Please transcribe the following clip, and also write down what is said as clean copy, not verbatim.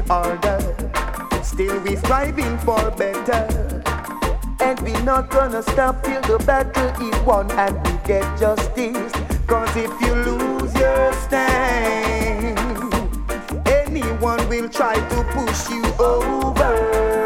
order. Still we striving for better. And we not gonna stop till the battle is won and we get justice. Cause if you lose your stand, anyone will try to push you over.